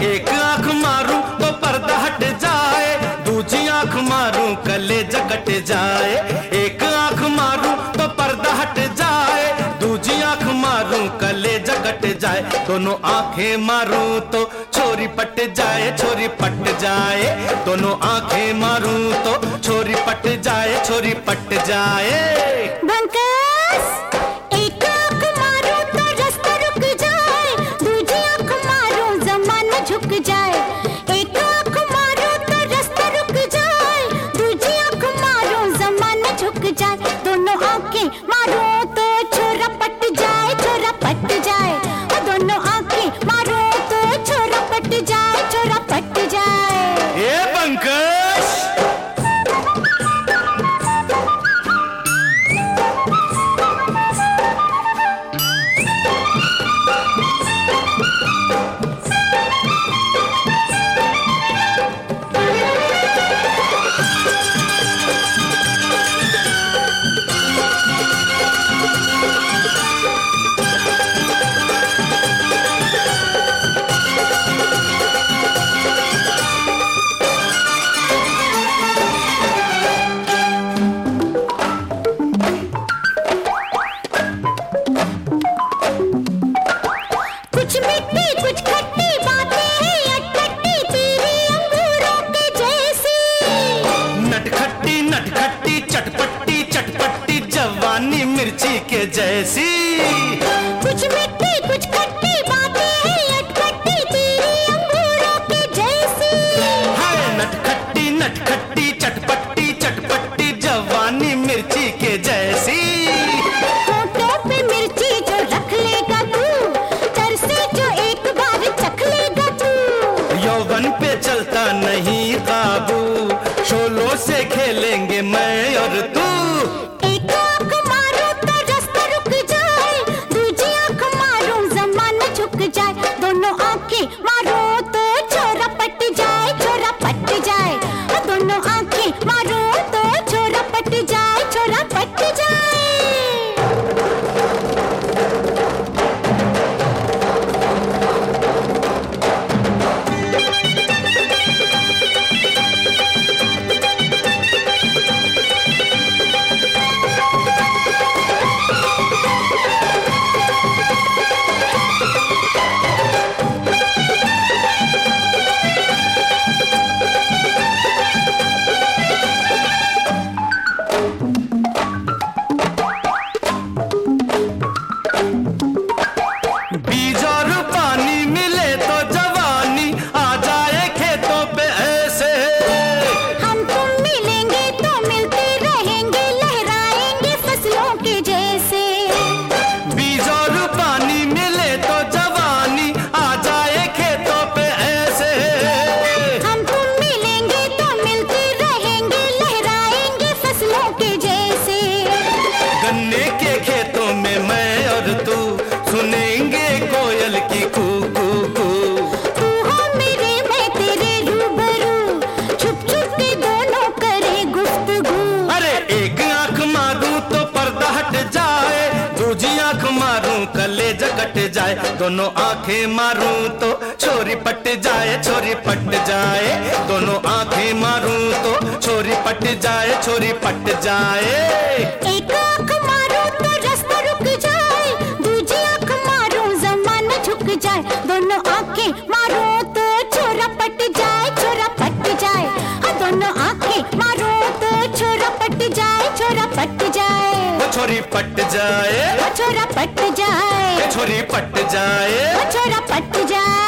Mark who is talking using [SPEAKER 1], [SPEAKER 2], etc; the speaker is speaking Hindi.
[SPEAKER 1] एक आंख मारूं तो पर्दा हट जाए, दूजी आंख मारूं कलेजा कट जाए। एक आंख मारूं तो पर्दा हट जाए, दूजी आंख मारूं कलेजा कट जाए। दोनों आंखें मारूं तो छोरी पट जाए, छोरी पट जाए। दोनों आंखें मारूं तो छोरी पट जाए, छोरी पट जाए।
[SPEAKER 2] एक आंख मारूं तो रास्ता रुक जाए, दूजी आंख मारूं जमाना झुक जाए। एक आंख मारूं तो रास्ता रुक जाए, दूजी आंख मारूं जमाना झुक जाए। दोनों आंखें मारूं तो छोरा पट जाए, छोरा पट जाए। दोनों आंखें मारूं तो छोरा पट जाए, छोरा पट जाए।
[SPEAKER 1] ये पंकज
[SPEAKER 2] कुछ मीठी कुछ खट्टी बातें हैं अटपटी तेरी अंगूरों के जैसी।
[SPEAKER 1] नटखट्टी चटपट्टी चटपट्टी जवानी मिर्ची के जैसी।
[SPEAKER 2] कुछ मीठी कुछ खट्टी बातें हैं अटपटी तेरी अंगूरों के जैसी।
[SPEAKER 1] हाय नटखट्टी चटपट्टी चटपट्टी जवानी मिर्ची के जैसी।
[SPEAKER 2] होठों पे मिर्ची जो रख लेगा तू, तरसे जो एक बार चख लेगा तू।
[SPEAKER 1] यौवन पे चलता नहीं काबू, शोलों से खेलेंगे मैं और तू।
[SPEAKER 2] एक आंख मारूं तो रास्ता रुक जाए, दूजी आंख मारूं जमाना झुक जाए। दोनों आंखें मारूं तो छोरा पट जाए, छोरा पट जाए। दोनों आंखें मारूं तो छोरा पट जाए, छोरा पट जाए।
[SPEAKER 1] बीज और पानी मिले तो जवानी आ जाए खेतों पे ऐसे।
[SPEAKER 2] हम तुम मिलेंगे तो मिलते रहेंगे, लहराएंगे फसलों के जैसे।
[SPEAKER 1] बीज और पानी मिले तो जवानी आ जाए खेतों पे ऐसे।
[SPEAKER 2] हम तुम मिलेंगे तो मिलते रहेंगे, लहराएंगे फसलों के जैसे।
[SPEAKER 1] गन्ने के खेतों में मैं और तू सुनेंगे कोयल की कू कू कू।
[SPEAKER 2] तू हो मेरे मैं तेरे रूबरू, छुप छुप के दोनों करे गुफ्तगू।
[SPEAKER 1] अरे एक आंख मारूं तो पर्दा हट जाए, दूजी आंख मारूं कलेजा कट जाए। दोनों आंखें मारूं तो छोरी पट जाए, छोरी पट जाए। दोनों आंखें मारूं तो छोरी पट जाए, छोरी पट जाए।
[SPEAKER 2] एक आंख मारूं तो रास्ता रुक जाए, दूजी आंख मारूं जमाना झुक जाए। दोनों आंखें मारूं तो छोरा पट जाए, छोरा पट जाए। दोनों आंखें मारूं तो छोरा पट जाए, छोरा पट जाए।
[SPEAKER 1] वो छोरी पट जाए,
[SPEAKER 2] छोरा पट जाए,
[SPEAKER 1] छोरी पट जाए।
[SPEAKER 2] छोरा पट जाए।